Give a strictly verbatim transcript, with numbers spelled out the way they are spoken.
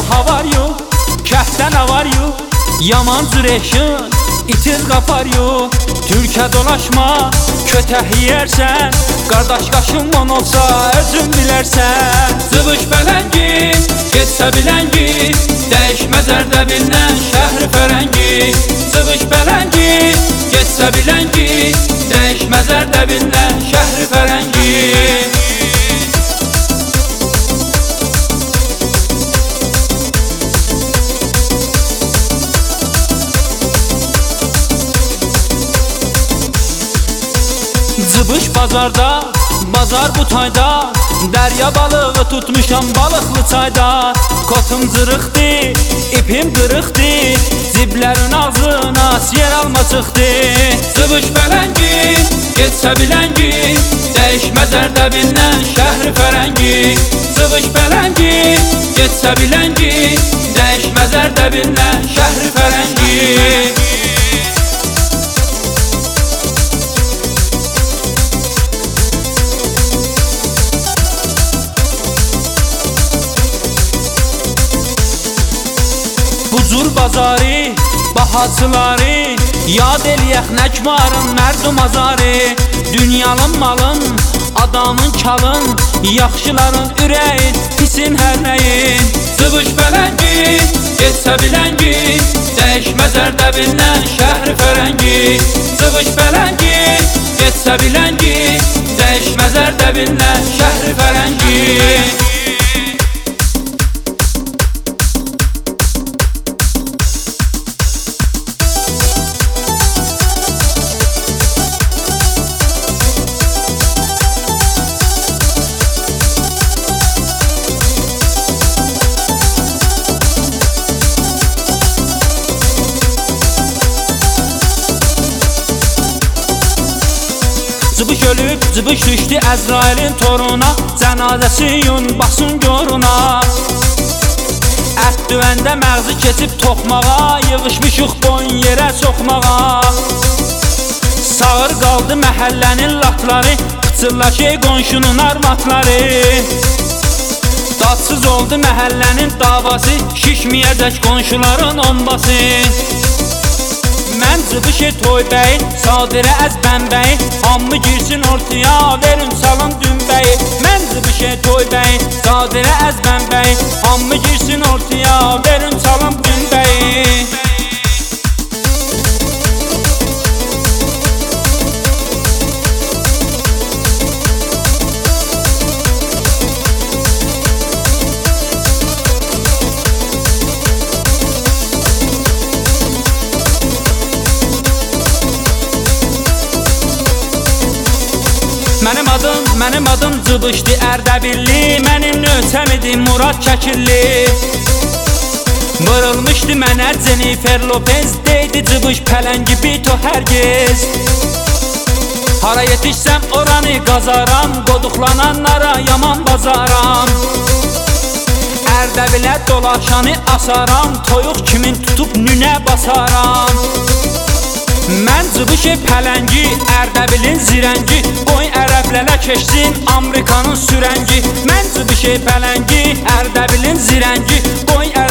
how are you? Kəftən how are you? Yaman cüreşin, itil qapar you. Türkə dolaşma, kötək yiyərsən. Qardaş qaşınman olsa özün bilərsən. Zıvış pələngi, getsə biləngi, dəyişməz Ərdəbildən şəhri fərəngi. Zıvış pələngi, getsə biləngi, dəyişməz Ərdəbildən şəhri fərəngi. Zıbış bazarda, bazar bu tayda. Dərya balığı tutmuşam balıqlı çayda. Kotum zırıqdı, ipim qırıqdı. Ziblərin ağzına yer alma çıxdı. Zıbış pələngi, getsə biləngi, dəyişməz Ərdəbildən şəhri fərəngi. Zıbış pələngi, getsə biləngi, dəyişməz Ərdəbildən şəhri fərəngi. Bucur bazarı, bahacıları, yad eləyək nəkmarın mərdum azarı. Dünyanın malın, adamın kalın, yaxşıların ürəyi, pisin hər nəyin. Zıvış pələngi, getsə biləngi, dəyişməz Ərdəbildən şəhri fərəngi. Zıvış pələngi, getsə biləngi, dəyişməz Ərdəbildən şəhri fərəngi. Zıbış ölüb, zıbış düşdü Əzrailin toruna. Cənazəsi yun, baxsın göruna. Ət düvəndə məğzi keçib toxmağa, yığışmışıq boyun yerə soxmağa. Sağır qaldı məhəllənin latları, qıçırlaşır qonşunun armatları. Dadsız oldu məhəllənin davası, şişməyəcək qonşuların ombası. Mən Zıbışı toy bəyi, Sadirə əzbən bəyi, hamı girsin ortaya, verin salın dünbəyi. Mən Zıbışı toy bəyi, Sadirə əzbən bəyi, hamı girsin ortaya, verin salın dünbəyi. Mənim adım, mənim adım Zıbışdı Ərdəbilli. Mənim nöçəm idi Murad Kəkilli. Vırılmışdı mənə Jennifer Lopez, deydi Zıbış pələngi bito hərgiz. Hara yetişsəm oranı qazaram, qoduqlananlara yaman bazaram. Ərdəbilə dolaşanı asaram, toyuq kimin tutub nünə basaram. Mən Zıbışı pələngi, Ərdəbilin zirəngi, qoy ərəblərə keçsin Amerikanın sürəngi. Mən Zıbışı pələngi, Ərdəbilin zirəngi, qoy